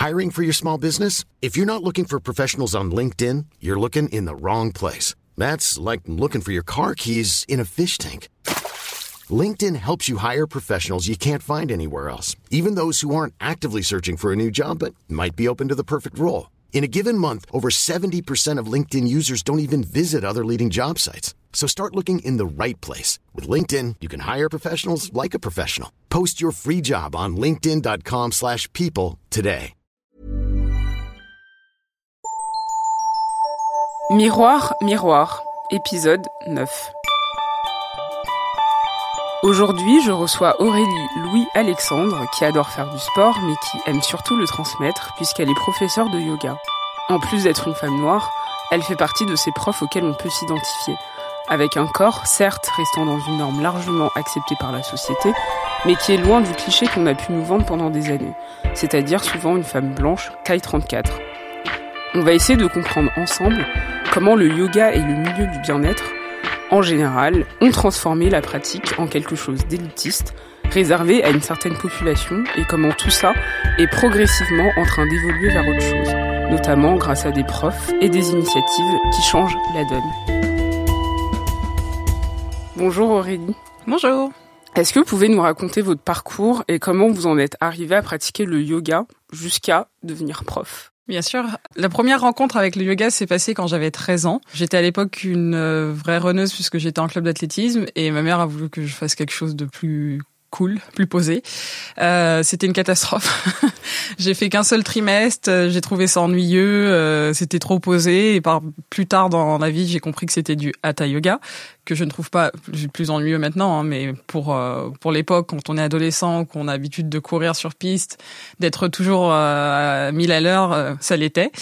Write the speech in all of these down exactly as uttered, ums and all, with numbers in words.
Hiring for your small business? If you're not looking for professionals on LinkedIn, you're looking in the wrong place. That's like looking for your car keys in a fish tank. LinkedIn helps you hire professionals you can't find anywhere else, even those who aren't actively searching for a new job but might be open to the perfect role. In a given month, over seventy percent of LinkedIn users don't even visit other leading job sites. So start looking in the right place. With LinkedIn, you can hire professionals like a professional. Post your free job on linkedin.com slash people today. Miroir, miroir, épisode neuf. Aujourd'hui, je reçois Aurélie Louis-Alexandre, qui adore faire du sport, mais qui aime surtout le transmettre, puisqu'elle est professeure de yoga. En plus d'être une femme noire, elle fait partie de ces profs auxquels on peut s'identifier. Avec un corps, certes, restant dans une norme largement acceptée par la société, mais qui est loin du cliché qu'on a pu nous vendre pendant des années, c'est-à-dire souvent une femme blanche, taille trente-quatre. On va essayer de comprendre ensemble comment le yoga et le milieu du bien-être, en général, ont transformé la pratique en quelque chose d'élitiste, réservé à une certaine population, et comment tout ça est progressivement en train d'évoluer vers autre chose, notamment grâce à des profs et des initiatives qui changent la donne. Bonjour Aurélie. Bonjour. Est-ce que vous pouvez nous raconter votre parcours et comment vous en êtes arrivée à pratiquer le yoga jusqu'à devenir prof ? Bien sûr. La première rencontre avec le yoga s'est passée quand j'avais treize ans. J'étais à l'époque une euh, vraie runneuse puisque j'étais en club d'athlétisme et ma mère a voulu que je fasse quelque chose de plus cool, plus posé. Euh, c'était une catastrophe. J'ai fait qu'un seul trimestre, j'ai trouvé ça ennuyeux, euh, c'était trop posé et par plus tard dans la vie, j'ai compris que c'était du hatha yoga, que je ne trouve pas plus ennuyeux maintenant, hein, mais pour euh, pour l'époque, quand on est adolescent, qu'on a l'habitude de courir sur piste, d'être toujours euh, à mille à l'heure, euh, ça l'était.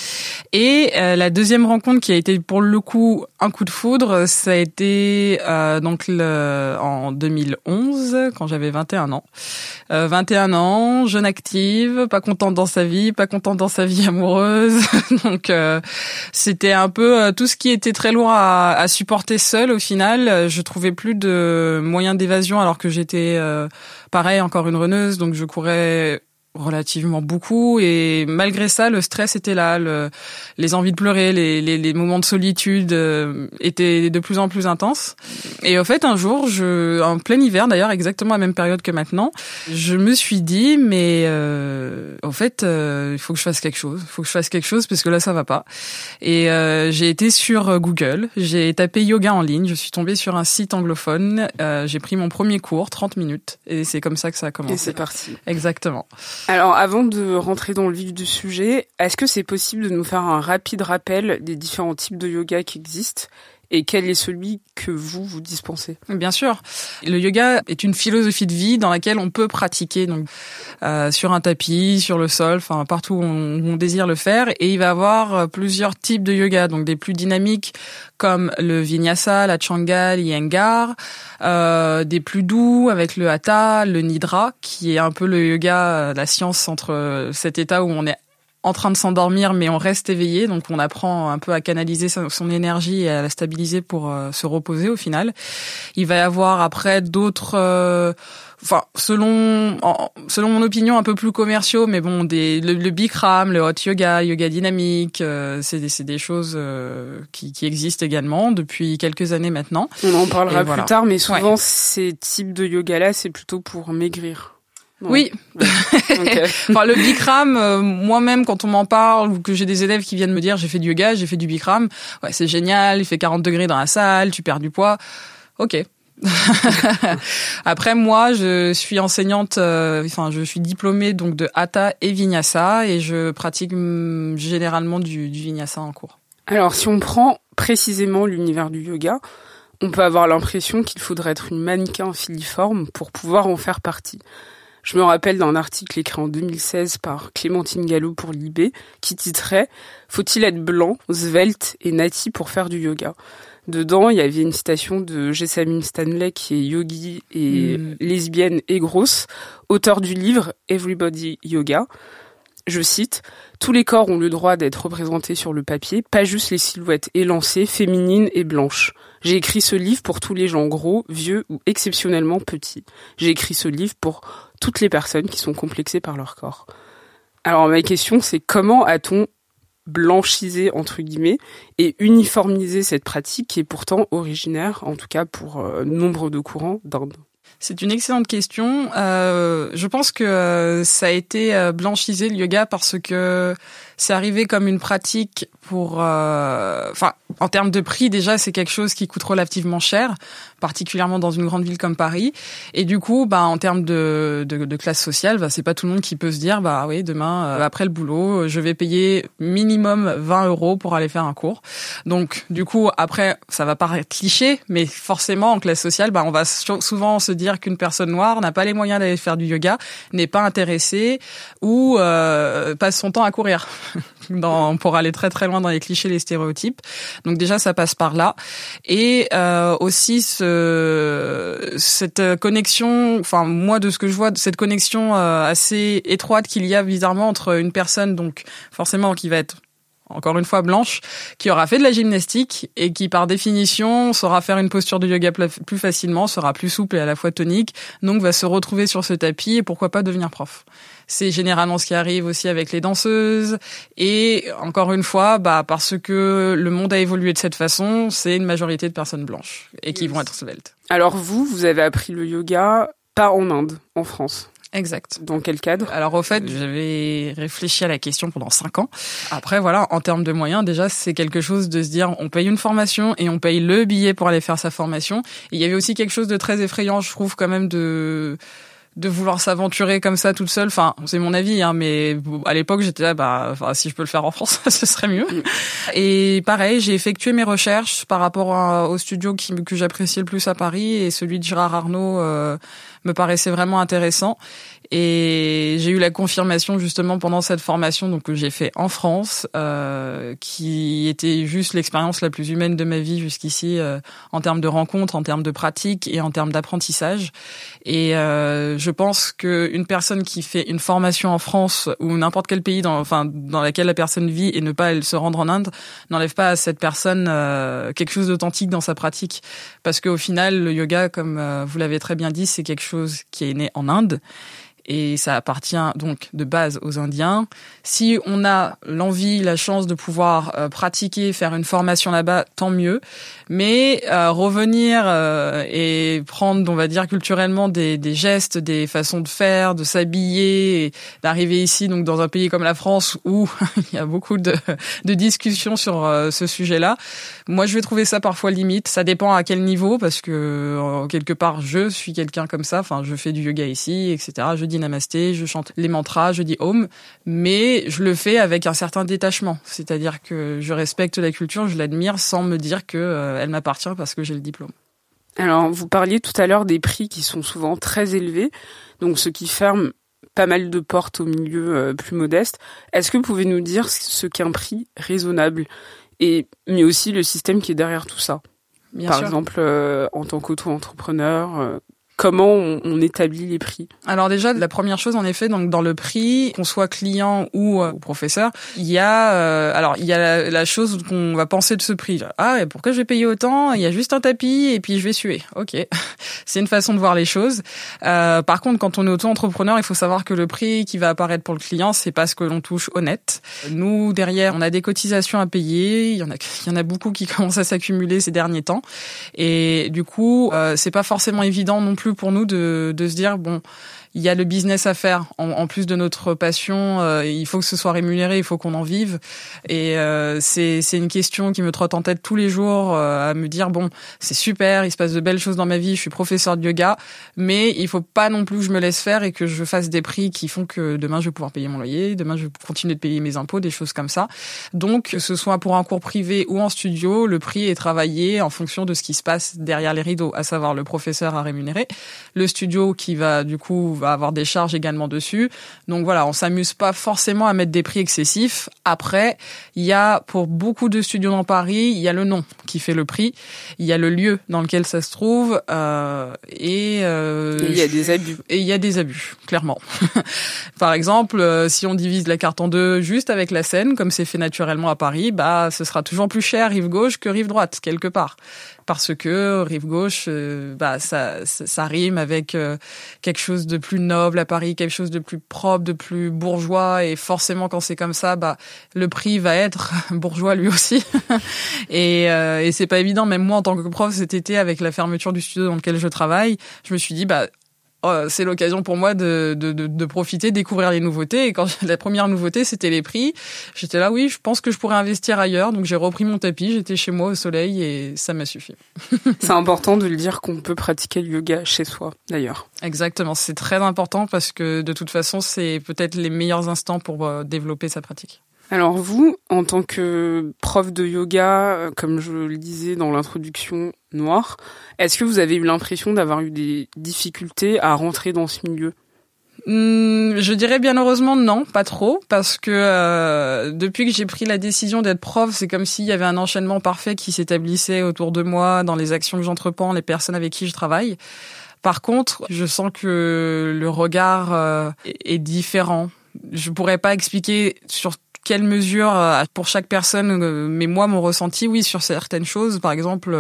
Et euh, la deuxième rencontre qui a été pour le coup un coup de foudre, ça a été euh, donc le, en deux mille onze, quand j'avais vingt et un ans. Euh, vingt et un ans, jeune active, pas contente dans sa vie, pas contente dans sa vie amoureuse. Donc euh, c'était un peu euh, tout ce qui était très lourd à, à supporter seule au final. Je trouvais plus de moyens d'évasion alors que j'étais euh, pareil encore une runneuse, donc je courais relativement beaucoup et malgré ça le stress était là, le, les envies de pleurer, les, les, les moments de solitude euh, étaient de plus en plus intenses. Et au fait un jour, je, en plein hiver d'ailleurs, exactement à la même période que maintenant, je me suis dit mais euh, au fait euh, il faut que je fasse quelque chose, il faut que je fasse quelque chose parce que là ça va pas. Et euh, j'ai été sur Google, j'ai tapé yoga en ligne, je suis tombée sur un site anglophone, euh, j'ai pris mon premier cours, trente minutes et c'est comme ça que ça a commencé. Et c'est parti. Exactement. Alors, avant de rentrer dans le vif du sujet, est-ce que c'est possible de nous faire un rapide rappel des différents types de yoga qui existent et quel est celui que vous, vous dispensez ? Bien sûr. Le yoga est une philosophie de vie dans laquelle on peut pratiquer donc euh, sur un tapis, sur le sol, enfin partout où on, où on désire le faire. Et il va y avoir plusieurs types de yoga, donc des plus dynamiques comme le vinyasa, la changa, l'iyengar, euh, des plus doux avec le hatha, le nidra, qui est un peu le yoga, la science entre cet état où on est en train de s'endormir mais on reste éveillé, donc on apprend un peu à canaliser son énergie et à la stabiliser pour euh, se reposer au final. Il va y avoir après d'autres euh, enfin selon en, selon mon opinion un peu plus commerciaux, mais bon des le, le Bikram, le hot yoga, yoga dynamique, euh, c'est des c'est des choses euh, qui qui existent également depuis quelques années maintenant. On en parlera et plus voilà. tard, mais souvent ouais. Ces types de yoga là, c'est plutôt pour maigrir. Non. Oui. Okay. Enfin, le Bikram, euh, moi-même, quand on m'en parle ou que j'ai des élèves qui viennent me dire j'ai fait du yoga, j'ai fait du Bikram, ouais, c'est génial, il fait quarante degrés dans la salle, tu perds du poids. Ok. Après, moi, je suis enseignante, euh, enfin, je suis diplômée donc de hatha et vinyasa et je pratique mm, généralement du, du vinyasa en cours. Alors, si on prend précisément l'univers du yoga, on peut avoir l'impression qu'il faudrait être une mannequin filiforme pour pouvoir en faire partie. Je me rappelle d'un article écrit en deux mille seize par Clémentine Gallo pour Libé qui titrait « Faut-il être blanc, svelte et nati pour faire du yoga ?» Dedans, il y avait une citation de Jessamine Stanley qui est yogi et mmh. lesbienne et grosse, auteur du livre « Everybody Yoga ». Je cite « Tous les corps ont le droit d'être représentés sur le papier, pas juste les silhouettes élancées, féminines et blanches. J'ai écrit ce livre pour tous les gens gros, vieux ou exceptionnellement petits. J'ai écrit ce livre pour toutes les personnes qui sont complexées par leur corps. » Alors ma question, c'est comment a-t-on blanchisé, entre guillemets, et uniformisé cette pratique qui est pourtant originaire, en tout cas pour euh, nombre de courants d'Inde? C'est une excellente question. Euh, je pense que euh, ça a été euh, blanchisé, le yoga, parce que c'est arrivé comme une pratique pour... Euh, enfin, en termes de prix, déjà, c'est quelque chose qui coûte relativement cher, particulièrement dans une grande ville comme Paris. Et du coup, bah, en termes de, de, de classe sociale, bah, c'est pas tout le monde qui peut se dire, bah oui, demain, euh, après le boulot, je vais payer minimum vingt euros pour aller faire un cours. Donc, du coup, après, ça va paraître cliché, mais forcément, en classe sociale, bah, on va souvent se dire qu'une personne noire n'a pas les moyens d'aller faire du yoga, n'est pas intéressée ou euh, passe son temps à courir dans, pour aller très très loin dans les clichés, les stéréotypes. Donc déjà, ça passe par là. Et euh, aussi, ce, cette connexion, enfin moi de ce que je vois, cette connexion euh, assez étroite qu'il y a bizarrement entre une personne, donc forcément qui va être encore une fois blanche, qui aura fait de la gymnastique et qui par définition saura faire une posture de yoga plus facilement, sera plus souple et à la fois tonique, donc va se retrouver sur ce tapis et pourquoi pas devenir prof. C'est généralement ce qui arrive aussi avec les danseuses et encore une fois, bah parce que le monde a évolué de cette façon, c'est une majorité de personnes blanches et qui vont être sveltes. Alors vous, vous avez appris le yoga pas en Inde, en France. Exact. Dans quel cadre? Alors au fait, j'avais réfléchi à la question pendant cinq ans. Après voilà, en termes de moyens, déjà c'est quelque chose de se dire on paye une formation et on paye le billet pour aller faire sa formation. Et il y avait aussi quelque chose de très effrayant, je trouve quand même de de vouloir s'aventurer comme ça toute seule. Enfin, c'est mon avis, hein, mais à l'époque j'étais là, bah, enfin, si je peux le faire en France, ce serait mieux. Et pareil, j'ai effectué mes recherches par rapport à, au studio qui, que j'appréciais le plus à Paris et celui de Gérard Arnault euh, me paraissait vraiment intéressant. Et j'ai eu la confirmation justement pendant cette formation donc que j'ai fait en France, euh, qui était juste l'expérience la plus humaine de ma vie jusqu'ici euh, en termes de rencontres, en termes de pratiques et en termes d'apprentissage. Et euh, je pense que une personne qui fait une formation en France ou n'importe quel pays dans, enfin dans laquelle la personne vit et ne pas elle, se rendre en Inde n'enlève pas à cette personne euh, quelque chose d'authentique dans sa pratique, parce qu'au final le yoga, comme euh, vous l'avez très bien dit, c'est quelque chose qui est né en Inde. Et ça appartient donc de base aux Indiens. Si on a l'envie, la chance de pouvoir euh, pratiquer, faire une formation là-bas, tant mieux. Mais euh, revenir euh, et prendre, on va dire culturellement, des, des gestes, des façons de faire, de s'habiller, et d'arriver ici, donc dans un pays comme la France où il y a beaucoup de, de discussions sur euh, ce sujet-là. Moi, je vais trouver ça parfois limite. Ça dépend à quel niveau, parce que euh, quelque part, je suis quelqu'un comme ça. Enfin, je fais du yoga ici, et cetera. Je dis namasté, je chante les mantras, je dis om, mais je le fais avec un certain détachement. C'est-à-dire que je respecte la culture, je l'admire sans me dire que euh, elle m'appartient parce que j'ai le diplôme. Alors, vous parliez tout à l'heure des prix qui sont souvent très élevés, donc ce qui ferme pas mal de portes au milieu euh, plus modeste. Est-ce que vous pouvez nous dire ce qu'est un prix raisonnable, et mais aussi le système qui est derrière tout ça? Bien Par sûr. exemple, euh, en tant qu'auto-entrepreneur, euh, comment on, on établit les prix? Alors déjà, la première chose, en effet, donc dans le prix, qu'on soit client ou, euh, ou professeur, il y a euh, alors il y a la, la chose qu'on va penser de ce prix. Ah, et pourquoi je vais payer autant? Il y a juste un tapis et puis je vais suer. Ok, c'est une façon de voir les choses. Euh, par contre, quand on est auto-entrepreneur, il faut savoir que le prix qui va apparaître pour le client, c'est pas ce que l'on touche au net. Nous, derrière, on a des cotisations à payer. Il y en a, il y en a beaucoup qui commencent à s'accumuler ces derniers temps, et du coup, euh, c'est pas forcément évident non plus pour nous de, de se dire bon, il y a le business à faire en, en plus de notre passion, euh, il faut que ce soit rémunéré, il faut qu'on en vive, et euh, c'est c'est une question qui me trotte en tête tous les jours, euh, à me dire bon, c'est super, il se passe de belles choses dans ma vie, je suis professeur de yoga, mais il faut pas non plus que je me laisse faire et que je fasse des prix qui font que demain je vais pouvoir payer mon loyer, demain je vais continuer de payer mes impôts, des choses comme ça. Donc que ce soit pour un cours privé ou en studio, le prix est travaillé en fonction de ce qui se passe derrière les rideaux, à savoir le professeur à rémunérer, le studio qui va du coup va avoir des charges également dessus. Donc voilà, on s'amuse pas forcément à mettre des prix excessifs. Après, il y a pour beaucoup de studios dans Paris, il y a le nom qui fait le prix, il y a le lieu dans lequel ça se trouve, euh, et euh, il y a des abus. Et il y a des abus, clairement. Par exemple, euh, si on divise la carte en deux juste avec la Seine, comme c'est fait naturellement à Paris, bah ce sera toujours plus cher rive gauche que rive droite quelque part. Parce que rive gauche, euh, bah ça, ça, ça rime avec euh, quelque chose de plus noble à Paris, quelque chose de plus propre, de plus bourgeois. Et forcément, quand c'est comme ça, bah le prix va être bourgeois lui aussi. et, euh, et c'est pas évident. Même moi, en tant que prof, cet été, avec la fermeture du studio dans lequel je travaille, je me suis dit, bah Oh, c'est l'occasion pour moi de, de, de, de profiter, découvrir les nouveautés. Et quand la première nouveauté, c'était les prix, j'étais là, oui, je pense que je pourrais investir ailleurs. Donc j'ai repris mon tapis, j'étais chez moi au soleil et ça m'a suffi. C'est important de le dire qu'on peut pratiquer le yoga chez soi, d'ailleurs. Exactement, c'est très important parce que de toute façon, c'est peut-être les meilleurs instants pour euh, développer sa pratique. Alors vous, en tant que prof de yoga, comme je le disais dans l'introduction noire, est-ce que vous avez eu l'impression d'avoir eu des difficultés à rentrer dans ce milieu ? Hum, je dirais bien heureusement non, pas trop, parce que euh, depuis que j'ai pris la décision d'être prof, c'est comme s'il y avait un enchaînement parfait qui s'établissait autour de moi, dans les actions que j'entreprends, les personnes avec qui je travaille. Par contre, je sens que le regard euh, est différent. Je pourrais pas expliquer sur quelle mesure pour chaque personne, mais moi mon ressenti, oui, sur certaines choses. Par exemple,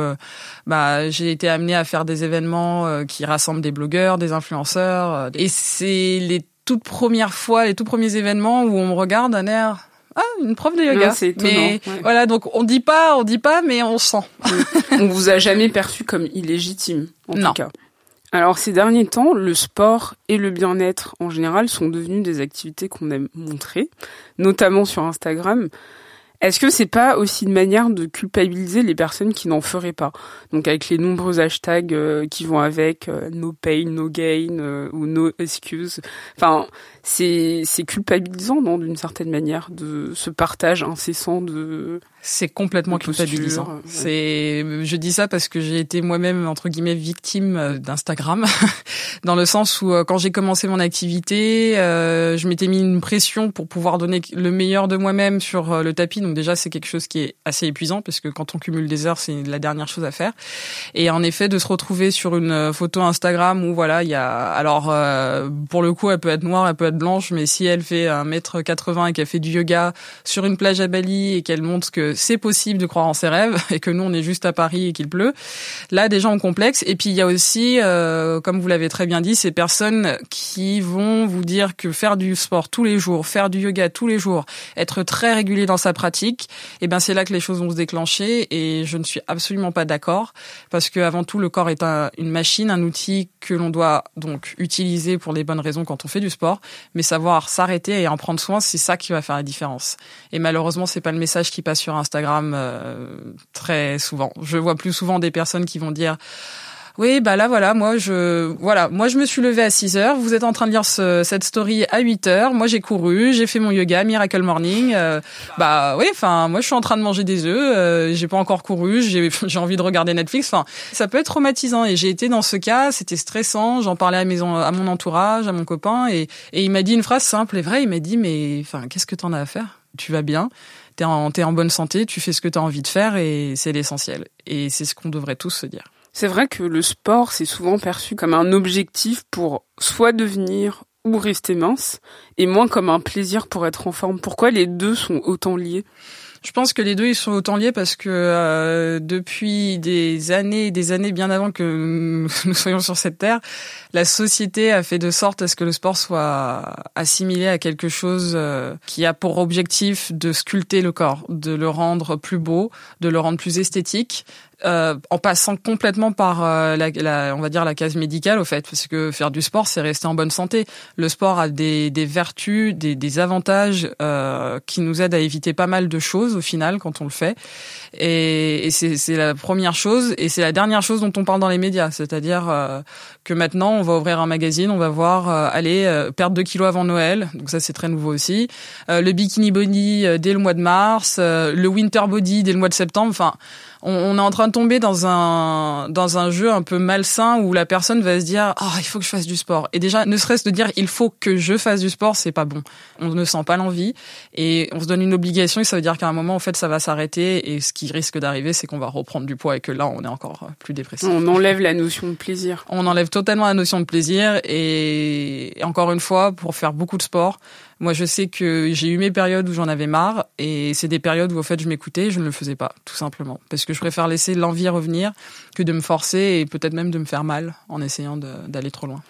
bah j'ai été amenée à faire des événements qui rassemblent des blogueurs, des influenceurs, et c'est les toutes premières fois, les tout premiers événements où on me regarde d'un air ah une prof de yoga. Non, c'est étonnant. Mais ouais. Voilà, donc on dit pas, on dit pas, mais on sent. On vous a jamais perçu comme illégitime, en non. tout cas. Alors, ces derniers temps, le sport et le bien-être, en général, sont devenus des activités qu'on aime montrer, notamment sur Instagram. Est-ce que c'est pas aussi une manière de culpabiliser les personnes qui n'en feraient pas ? Donc, avec les nombreux hashtags euh, qui vont avec euh, no pain, no gain euh, ou no excuse. Enfin, c'est, c'est culpabilisant, non, d'une certaine manière, de ce partage incessant de... C'est complètement de posture, culpabilisant. Ouais. C'est, je dis ça parce que j'ai été moi-même entre guillemets victime d'Instagram, dans le sens où quand j'ai commencé mon activité, euh, je m'étais mis une pression pour pouvoir donner le meilleur de moi-même sur le tapis. Donc déjà c'est quelque chose qui est assez épuisant parce que quand on cumule des heures, c'est la dernière chose à faire. Et en effet, de se retrouver sur une photo Instagram où voilà, il y a, alors euh, pour le coup, elle peut être noire, elle peut être blanche, mais si elle fait un mètre quatre-vingts et qu'elle fait du yoga sur une plage à Bali et qu'elle montre que c'est possible de croire en ses rêves et que nous on est juste à Paris et qu'il pleut, là des gens ont complexe. Et puis il y a aussi, euh, comme vous l'avez très bien dit, ces personnes qui vont vous dire que faire du sport tous les jours, faire du yoga tous les jours, être très régulier dans sa pratique, et ben c'est là que les choses vont se déclencher. Et je ne suis absolument pas d'accord parce que avant tout le corps est un, une machine, un outil que l'on doit donc utiliser pour les bonnes raisons quand on fait du sport, mais savoir s'arrêter et en prendre soin, c'est ça qui va faire la différence. Et malheureusement c'est pas le message qui passe sur Instagram euh, très souvent. Je vois plus souvent des personnes qui vont dire oui, bah là voilà, moi je voilà, moi je me suis levée à six heures, vous êtes en train de lire ce, cette story à huit heures, moi j'ai couru, j'ai fait mon yoga Miracle Morning. Euh, bah oui, enfin moi je suis en train de manger des œufs, euh, j'ai pas encore couru, j'ai j'ai envie de regarder Netflix. Enfin, ça peut être traumatisant et j'ai été dans ce cas, c'était stressant, j'en parlais à mes à mon entourage, à mon copain et et il m'a dit une phrase simple et vraie, il m'a dit mais enfin, qu'est-ce que t'en as à faire ? Tu vas bien ? T'es en, t'es en bonne santé, tu fais ce que t'as envie de faire et c'est l'essentiel. Et c'est ce qu'on devrait tous se dire. C'est vrai que le sport, c'est souvent perçu comme un objectif pour soit devenir ou rester mince, et moins comme un plaisir pour être en forme. Pourquoi les deux sont autant liés ? Je pense que les deux ils sont autant liés parce que euh, depuis des années et des années, bien avant que nous soyons sur cette terre, la société a fait de sorte à ce que le sport soit assimilé à quelque chose euh, qui a pour objectif de sculpter le corps, de le rendre plus beau, de le rendre plus esthétique. Euh, en passant complètement par euh, la, la, on va dire la case médicale au fait, parce que faire du sport, c'est rester en bonne santé. Le sport a des, des vertus, des, des avantages euh, qui nous aident à éviter pas mal de choses au final quand on le fait. Et, et c'est, c'est la première chose, et c'est la dernière chose dont on parle dans les médias, c'est-à-dire euh, que maintenant on va ouvrir un magazine, on va voir euh, aller euh, perdre deux kilos avant Noël, donc ça c'est très nouveau aussi. Euh, le bikini body euh, dès le mois de mars, euh, le winter body dès le mois de septembre. Enfin. On, on est en train de tomber dans un dans un jeu un peu malsain où la personne va se dire ah oh, il faut que je fasse du sport, et déjà ne serait-ce de dire il faut que je fasse du sport, c'est pas bon. On ne sent pas l'envie et on se donne une obligation et ça veut dire qu'à un moment en fait ça va s'arrêter et ce qui risque d'arriver c'est qu'on va reprendre du poids et que là on est encore plus dépressif. On enlève la notion de plaisir. On enlève totalement la notion de plaisir et, et encore une fois pour faire beaucoup de sport. Moi, je sais que j'ai eu mes périodes où j'en avais marre et c'est des périodes où, au fait, je m'écoutais et je ne le faisais pas, tout simplement. Parce que je préfère laisser l'envie revenir que de me forcer et peut-être même de me faire mal en essayant de, d'aller trop loin.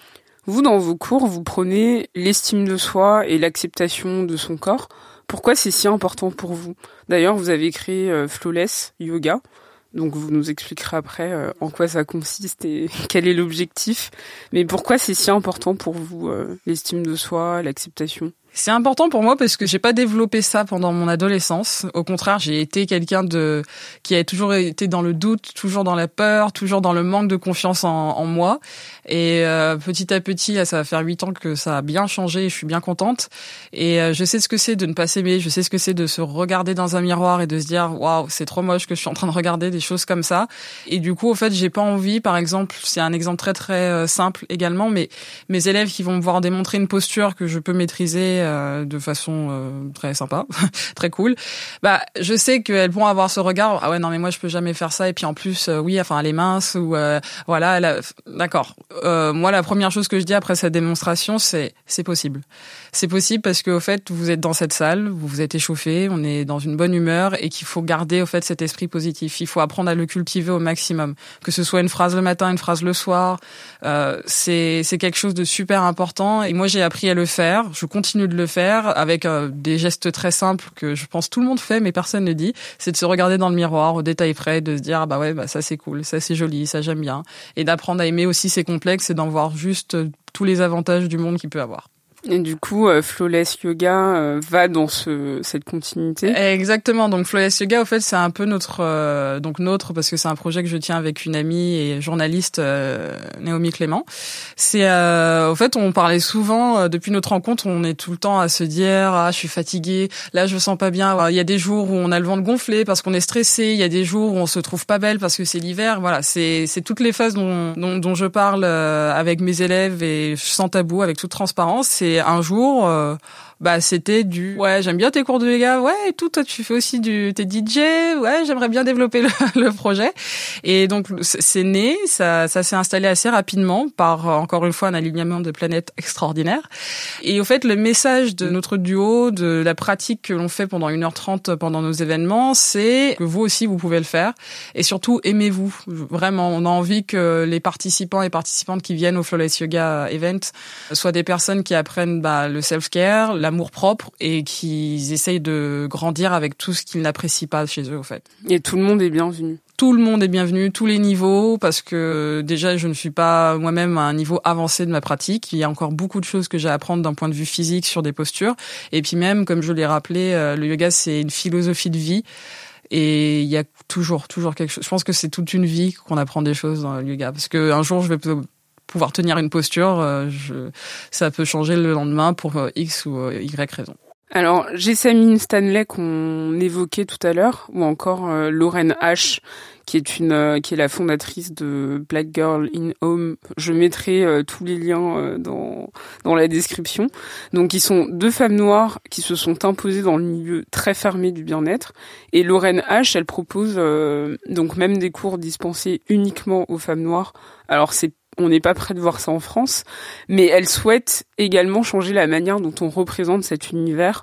Vous, dans vos cours, vous prenez l'estime de soi et l'acceptation de son corps. Pourquoi c'est si important pour vous? D'ailleurs, vous avez créé euh, Flawless Yoga. Donc vous nous expliquerez après euh, en quoi ça consiste et quel est l'objectif. Mais pourquoi c'est si important pour vous, euh, l'estime de soi, l'acceptation? C'est important pour moi parce que j'ai pas développé ça pendant mon adolescence. Au contraire, j'ai été quelqu'un de qui a toujours été dans le doute, toujours dans la peur, toujours dans le manque de confiance en, en moi. Et euh, petit à petit, là, ça va faire huit ans que ça a bien changé et je suis bien contente. Et euh, je sais ce que c'est de ne pas s'aimer, je sais ce que c'est de se regarder dans un miroir et de se dire waouh, c'est trop moche que je suis en train de regarder des choses comme ça. Et du coup, au fait, j'ai pas envie, par exemple, c'est un exemple très très euh, simple également, mais mes élèves qui vont me voir démontrer une posture que je peux maîtriser euh, de façon euh, très sympa, très cool. Bah, je sais qu'elles vont avoir ce regard. Ah ouais, non mais moi je peux jamais faire ça. Et puis en plus, euh, oui, enfin elle est mince ou euh, voilà. Elle a... D'accord. Euh, moi, la première chose que je dis après cette démonstration, c'est c'est possible. C'est possible parce que au fait, vous êtes dans cette salle, vous vous êtes échauffé, on est dans une bonne humeur et qu'il faut garder au fait cet esprit positif. Il faut apprendre à le cultiver au maximum. Que ce soit une phrase le matin, une phrase le soir, euh, c'est c'est quelque chose de super important. Et moi, j'ai appris à le faire. Je continue de le faire avec euh, des gestes très simples que je pense tout le monde fait, mais personne ne dit. C'est de se regarder dans le miroir au détail près, de se dire ah bah ouais, bah ça c'est cool, ça c'est joli, ça j'aime bien, et d'apprendre à aimer aussi ses complexes et d'en voir juste euh, tous les avantages du monde qu'il peut avoir. Et du coup, euh, Flawless Yoga euh, va dans ce cette continuité. Exactement. Donc Flawless Yoga, au fait, c'est un peu notre euh, donc notre parce que c'est un projet que je tiens avec une amie et journaliste euh, Naomi Clément. C'est euh, au fait, on parlait souvent euh, depuis notre rencontre, on est tout le temps à se dire ah je suis fatiguée, là je me sens pas bien. Il y a des jours où on a le ventre gonflé parce qu'on est stressé. Il y a des jours où on se trouve pas belle parce que c'est l'hiver. Voilà, c'est c'est toutes les phases dont dont, dont je parle euh, avec mes élèves et sans tabou, avec toute transparence. C'est Et un jour, euh, bah c'était du ouais j'aime bien tes cours de yoga, ouais et tout, toi tu fais aussi du t'es D J, ouais j'aimerais bien développer le, le projet. Et donc c'est né, ça ça s'est installé assez rapidement par encore une fois un alignement de planètes extraordinaire. Et au fait le message de notre duo, de la pratique que l'on fait pendant une heure trente pendant nos événements, c'est que vous aussi vous pouvez le faire et surtout aimez-vous vraiment. On a envie que les participants et participantes qui viennent au Flawless Yoga Event soient des personnes qui apprennent bah, le self-care, l'amour-propre et qu'ils essayent de grandir avec tout ce qu'ils n'apprécient pas chez eux, au fait. Et tout le monde est bienvenu. Tout le monde est bienvenu, tous les niveaux, parce que déjà, je ne suis pas moi-même à un niveau avancé de ma pratique. Il y a encore beaucoup de choses que j'ai à apprendre d'un point de vue physique sur des postures. Et puis même, comme je l'ai rappelé, le yoga, c'est une philosophie de vie. Et il y a toujours, toujours quelque chose. Je pense que c'est toute une vie qu'on apprend des choses dans le yoga. Parce que un jour, je vais pouvoir tenir une posture, euh, je, ça peut changer le lendemain pour euh, X ou euh, Y raison. Alors, Jessamine Stanley qu'on évoquait tout à l'heure, ou encore euh, Lauren H, qui est une euh, qui est la fondatrice de Black Girl in Home. Je mettrai euh, tous les liens euh, dans dans la description. Donc, ils sont deux femmes noires qui se sont imposées dans le milieu très fermé du bien-être. Et Lauren H, elle propose euh, donc même des cours dispensés uniquement aux femmes noires. Alors, c'est on n'est pas près de voir ça en France, mais elle souhaite également changer la manière dont on représente cet univers.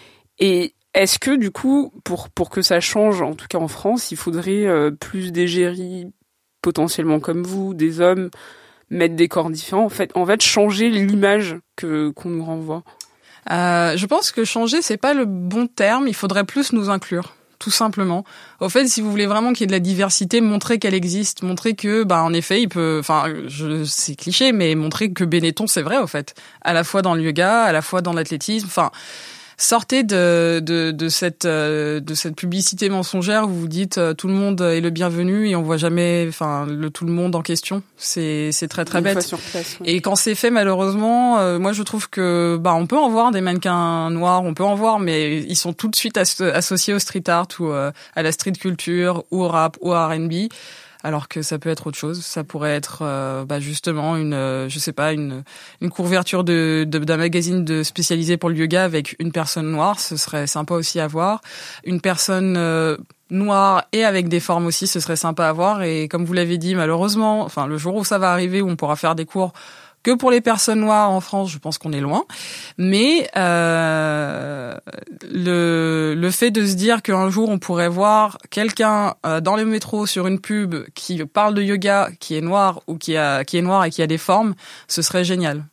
Et est-ce que, du coup, pour pour que ça change, en tout cas en France, il faudrait euh, plus d'égéries, potentiellement comme vous, des hommes, mettre des corps différents, en fait, en fait changer l'image que qu'on nous renvoie? euh, Je pense que changer, c'est pas le bon terme, il faudrait plus nous inclure. Tout simplement. Au fait, si vous voulez vraiment qu'il y ait de la diversité, montrer qu'elle existe, montrer que, bah, en effet, il peut, enfin, je, c'est cliché, mais montrer que Benetton, c'est vrai, au fait. À la fois dans le yoga, à la fois dans l'athlétisme, enfin, sortez de, de, de cette, de cette publicité mensongère où vous dites euh, tout le monde est le bienvenu et on voit jamais, enfin, le tout le monde en question. C'est, c'est très très Une bête. fois sur place, ouais. Et quand c'est fait, malheureusement, euh, moi je trouve que, bah, on peut en voir des mannequins noirs, on peut en voir, mais ils sont tout de suite as- associés au street art ou euh, à la street culture, ou au rap, ou à R and B. Alors que ça peut être autre chose. Ça pourrait être, euh, bah justement, une, euh, je sais pas, une une couverture de, de d'un magazine de spécialisé pour le yoga avec une personne noire. Ce serait sympa aussi à voir. Une personne euh, noire et avec des formes aussi, ce serait sympa à voir. Et comme vous l'avez dit, malheureusement, enfin le jour où ça va arriver, où on pourra faire des cours que pour les personnes noires en France, je pense qu'on est loin. Mais euh, le le fait de se dire qu'un jour on pourrait voir quelqu'un euh, dans le métro sur une pub qui parle de yoga, qui est noir ou qui a qui est noir et qui a des formes, ce serait génial.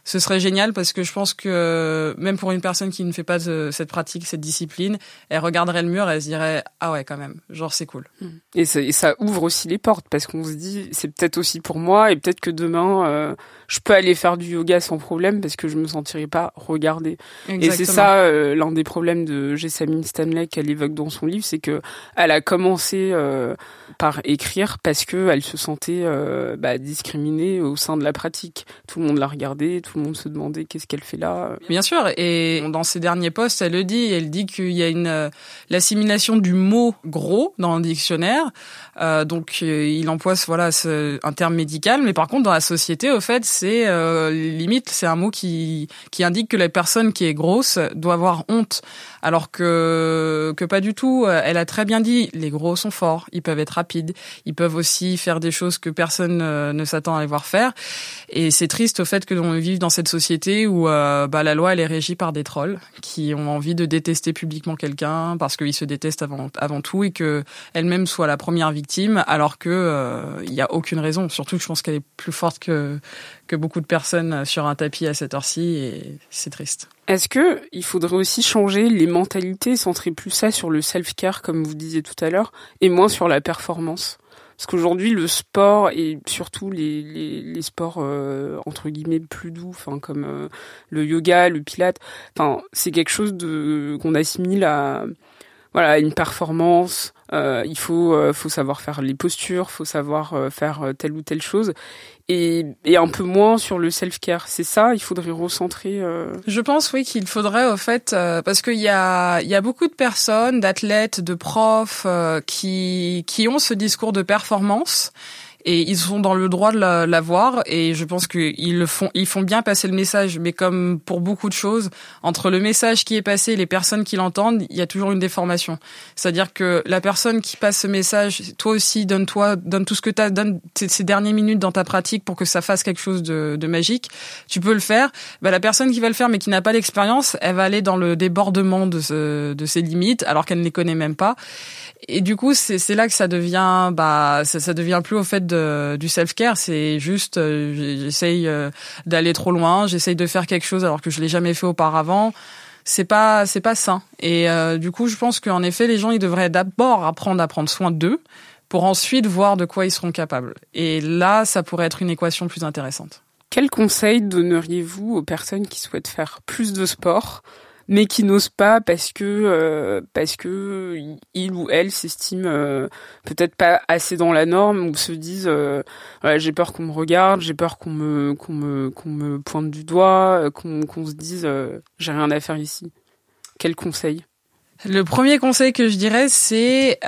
ce serait génial parce que je pense que même pour une personne qui ne fait pas de, cette pratique, cette discipline, elle regarderait le mur et elle se dirait ah ouais quand même, genre c'est cool. Et ça, et ça ouvre aussi les portes parce qu'on se dit c'est peut-être aussi pour moi et peut-être que demain euh, je peux aller faire du yoga sans problème parce que je me sentirai pas regardée. Exactement. Et c'est ça euh, l'un des problèmes de Jessamine Stanley qu'elle évoque dans son livre, c'est que elle a commencé euh, par écrire parce que elle se sentait euh, bah, discriminée au sein de la pratique. Tout le monde la regardait, tout le monde se demandait qu'est-ce qu'elle fait là. Bien sûr, et dans ses derniers posts, elle le dit, elle dit qu'il y a une euh, l'assimilation du mot gros dans le dictionnaire. Euh, donc euh, il emploie voilà ce, un terme médical, mais par contre dans la société, au fait, c'est euh, limite c'est un mot qui qui indique que la personne qui est grosse doit avoir honte, alors que que pas du tout. Elle a très bien dit, les gros sont forts, ils peuvent être rapides, ils peuvent aussi faire des choses que personne euh, ne s'attend à les voir faire. Et c'est triste au fait que l'on vive dans cette société où euh, bah, la loi elle est régie par des trolls qui ont envie de détester publiquement quelqu'un parce qu'ils se détestent avant avant tout et que elle-même soit la première victime, alors que euh, il y a aucune raison. Surtout que je pense qu'elle est plus forte que que beaucoup de personnes sur un tapis à cette heure-ci et c'est triste. Est-ce que il faudrait aussi changer les mentalités, centrer plus ça sur le self-care comme vous disiez tout à l'heure et moins sur la performance? Parce qu'aujourd'hui, le sport et surtout les les, les sports euh, entre guillemets plus doux, enfin comme euh, le yoga, le pilate, enfin c'est quelque chose de qu'on assimile à voilà une performance. Euh, il faut euh, faut savoir faire les postures, faut savoir euh, faire telle ou telle chose. Et, et un peu moins sur le self-care. C'est ça, il faudrait recentrer. Euh... Je pense oui qu'il faudrait au fait euh, parce qu'il y a il y a beaucoup de personnes, d'athlètes, de profs euh, qui qui ont ce discours de performance. Et ils sont dans le droit de l'avoir et je pense qu'ils le font, ils font bien passer le message. Mais comme pour beaucoup de choses, entre le message qui est passé et les personnes qui l'entendent, il y a toujours une déformation. C'est-à-dire que la personne qui passe ce message, toi aussi, donne-toi, donne tout ce que t'as, donne ces dernières minutes dans ta pratique pour que ça fasse quelque chose de, de magique. Tu peux le faire. Bah, la personne qui va le faire mais qui n'a pas l'expérience, elle va aller dans le débordement de, ce, de ses limites alors qu'elle ne les connaît même pas. Et du coup, c'est, c'est là que ça devient, bah, ça, ça devient plus au fait de, du self-care. C'est juste, euh, j'essaye euh, d'aller trop loin, j'essaye de faire quelque chose alors que je l'ai jamais fait auparavant. C'est pas, c'est pas sain. Et euh, du coup, je pense qu'en effet, les gens, ils devraient d'abord apprendre à prendre soin d'eux pour ensuite voir de quoi ils seront capables. Et là, ça pourrait être une équation plus intéressante. Quels conseils donneriez-vous aux personnes qui souhaitent faire plus de sport mais qui n'osent pas parce que euh, parce que il ou elle s'estime euh, peut-être pas assez dans la norme ou se disent euh, voilà, j'ai peur qu'on me regarde, j'ai peur qu'on me qu'on me qu'on me pointe du doigt, qu'on qu'on se dise euh, j'ai rien à faire ici. Quel conseil? Le premier conseil que je dirais c'est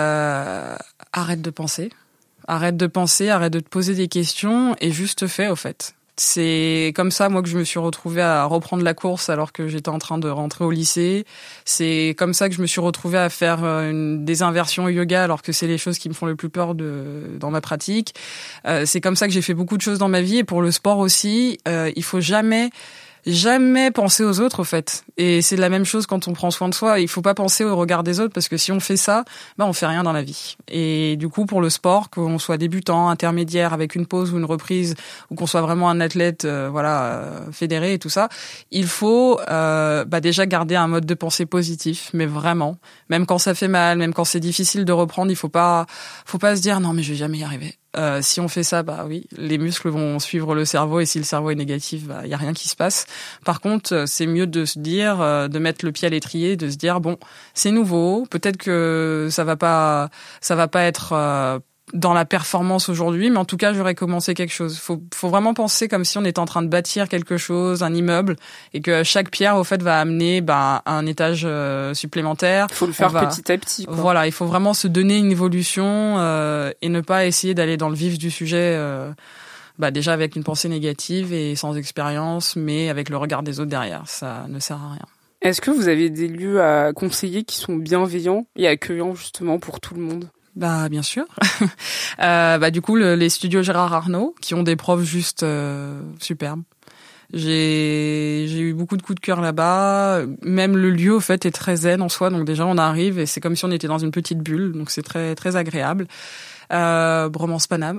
euh, arrête de penser. Arrête de penser, arrête de te poser des questions et juste fais au fait. C'est comme ça, moi, que je me suis retrouvée à reprendre la course alors que j'étais en train de rentrer au lycée. C'est comme ça que je me suis retrouvée à faire une, des inversions au yoga alors que c'est les choses qui me font le plus peur de, dans ma pratique. Euh, c'est comme ça que j'ai fait beaucoup de choses dans ma vie et pour le sport aussi. Euh, il faut jamais... Jamais penser aux autres, au fait. Et c'est la même chose quand on prend soin de soi. Il faut pas penser au regard des autres parce que si on fait ça, ben on fait rien dans la vie. Et du coup, pour le sport, qu'on soit débutant, intermédiaire, avec une pause ou une reprise, ou qu'on soit vraiment un athlète, euh, voilà, euh, fédéré et tout ça, il faut euh, bah déjà garder un mode de pensée positif, mais vraiment, même quand ça fait mal, même quand c'est difficile de reprendre, il faut pas, faut pas se dire non mais je vais jamais y arriver. Euh, si on fait ça, bah oui, les muscles vont suivre le cerveau et si le cerveau est négatif, bah y a rien qui se passe. Par contre, c'est mieux de se dire, euh, de mettre le pied à l'étrier, de se dire bon, c'est nouveau, peut-être que ça va pas, ça va pas être euh, dans la performance aujourd'hui, mais en tout cas, j'aurais commencé quelque chose. Faut, faut vraiment penser comme si on était en train de bâtir quelque chose, un immeuble, et que chaque pierre, au fait, va amener bah, un étage euh, supplémentaire. Il faut le faire va, petit à petit, quoi. Voilà, il faut vraiment se donner une évolution euh, et ne pas essayer d'aller dans le vif du sujet. Euh, bah déjà avec une pensée négative et sans expérience, mais avec le regard des autres derrière. Ça ne sert à rien. Est-ce que vous avez des lieux à conseiller qui sont bienveillants et accueillants justement pour tout le monde? Bah bien sûr. euh, bah du coup le, les studios Gérard Arnault qui ont des profs juste euh, superbes. J'ai, j'ai eu beaucoup de coups de cœur là-bas. Même le lieu, au fait, est très zen en soi. Donc déjà, on arrive et c'est comme si on était dans une petite bulle. Donc c'est très, très agréable. Euh, Bromance Paname.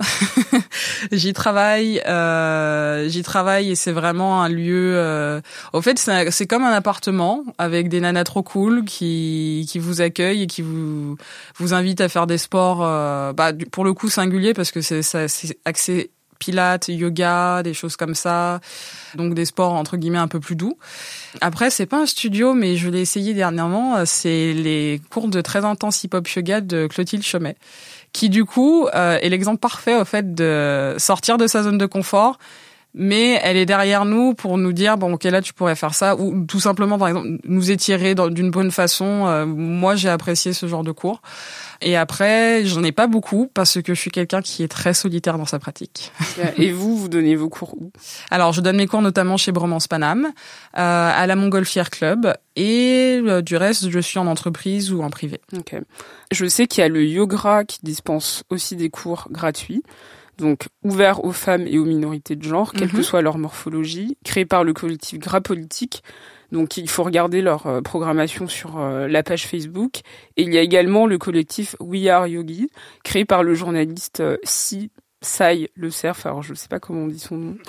j'y travaille, euh, j'y travaille et c'est vraiment un lieu. Euh... Au fait, c'est, un, c'est comme un appartement avec des nanas trop cool qui qui vous accueillent et qui vous vous invitent à faire des sports. Euh, bah, pour le coup singulier parce que c'est ça, c'est axé pilates, yoga, des choses comme ça. Donc des sports entre guillemets un peu plus doux. Après, c'est pas un studio, mais je l'ai essayé dernièrement. C'est les cours de très intense hip-hop yoga de Clotilde Chomet, qui du coup euh, est l'exemple parfait au fait de sortir de sa zone de confort, mais elle est derrière nous pour nous dire bon ok là tu pourrais faire ça, ou tout simplement par exemple nous étirer dans, d'une bonne façon. Euh, moi j'ai apprécié ce genre de cours. Et après, j'en ai pas beaucoup parce que je suis quelqu'un qui est très solitaire dans sa pratique. Et vous, vous donnez vos cours où ? Alors, je donne mes cours notamment chez Bromance Paname, euh, à la Montgolfière Club, et euh, du reste, je suis en entreprise ou en privé. Ok. Je sais qu'il y a le Yogra qui dispense aussi des cours gratuits, donc ouverts aux femmes et aux minorités de genre, quelle mm-hmm. que soit leur morphologie, créé par le collectif Gras Politique. Donc il faut regarder leur euh, programmation sur euh, la page Facebook. Et il y a également le collectif We Are Yogi, créé par le journaliste euh, Si Sai Le Cerf, alors je sais pas comment on dit son nom,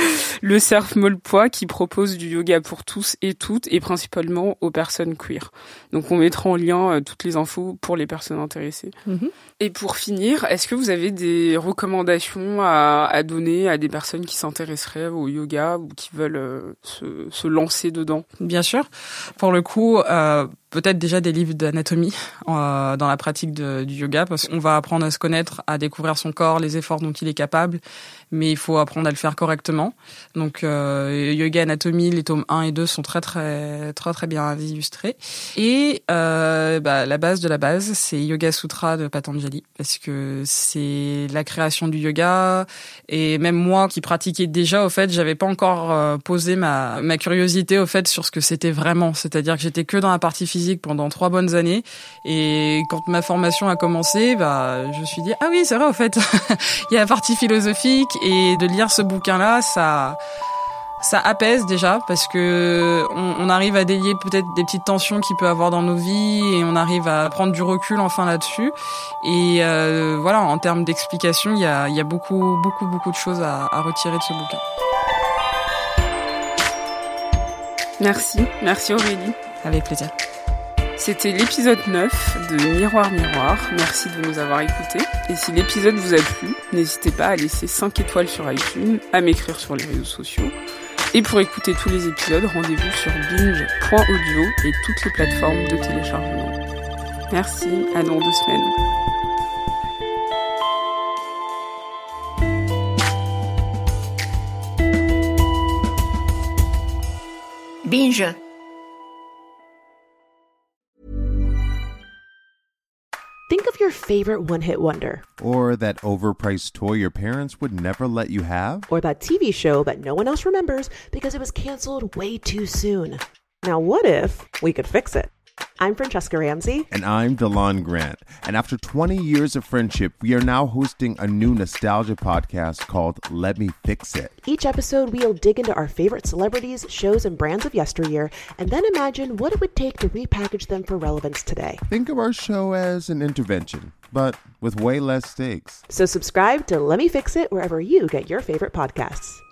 Le Cerf Molpois, qui propose du yoga pour tous et toutes, et principalement aux personnes queer. Donc on mettra en lien euh, toutes les infos pour les personnes intéressées. Mm-hmm. Et pour finir, est-ce que vous avez des recommandations à, à donner à des personnes qui s'intéresseraient au yoga ou qui veulent euh, se, se lancer dedans ? Bien sûr. Pour le coup, euh, peut-être déjà des livres d'anatomie euh, dans la pratique de, du yoga, parce qu'on va apprendre à se connaître, à découvrir son corps, les efforts dont il est capable, mais il faut apprendre à le faire correctement. Donc euh, Yoga Anatomie, les tomes un et deux sont très très très très bien illustrés. Et euh, bah, la base de la base, c'est Yoga Sutra de Patanjali, parce que c'est la création du yoga. Et même moi qui pratiquais déjà, au fait, j'avais pas encore euh, posé ma ma curiosité au fait sur ce que c'était vraiment. C'est-à-dire que j'étais que dans la partie physique pendant trois bonnes années. Et quand ma formation a commencé, bah je me suis dit ah oui c'est vrai au fait, il y a la partie philosophique. Et de lire ce bouquin-là, ça, ça apaise déjà parce que on, on arrive à délier peut-être des petites tensions qu'il peut avoir dans nos vies et on arrive à prendre du recul enfin là-dessus. Et euh, voilà, en termes d'explication, il y a, il y a beaucoup, beaucoup, beaucoup de choses à, à retirer de ce bouquin. Merci, merci Aurélie. Avec plaisir. C'était l'épisode neuf de Miroir Miroir. Merci de nous avoir écoutés. Et si l'épisode vous a plu, n'hésitez pas à laisser cinq étoiles sur iTunes, à m'écrire sur les réseaux sociaux. Et pour écouter tous les épisodes, rendez-vous sur binge point audio et toutes les plateformes de téléchargement. Merci, à dans deux semaines. Binge. Think of your favorite one-hit wonder. Or that overpriced toy your parents would never let you have. Or that T V show that no one else remembers because it was canceled way too soon. Now what if we could fix it? I'm Francesca Ramsey. And I'm DeLon Grant. And after twenty years of friendship, we are now hosting a new nostalgia podcast called Let Me Fix It. Each episode, we'll dig into our favorite celebrities, shows, and brands of yesteryear, and then imagine what it would take to repackage them for relevance today. Think of our show as an intervention, but with way less stakes. So subscribe to Let Me Fix It wherever you get your favorite podcasts.